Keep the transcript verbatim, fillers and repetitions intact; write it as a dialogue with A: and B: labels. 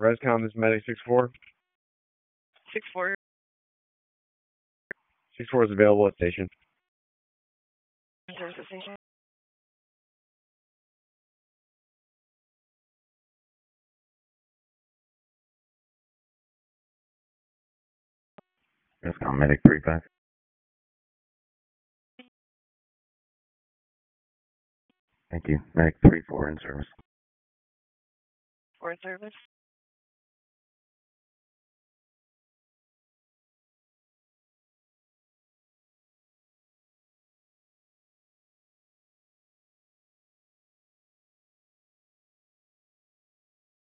A: Rescom, this is Medic six four.
B: six four.
A: six four is available at station.
B: Service station.
C: Rescom Medic three five. Thank you. Medic three four in service.
B: four in service.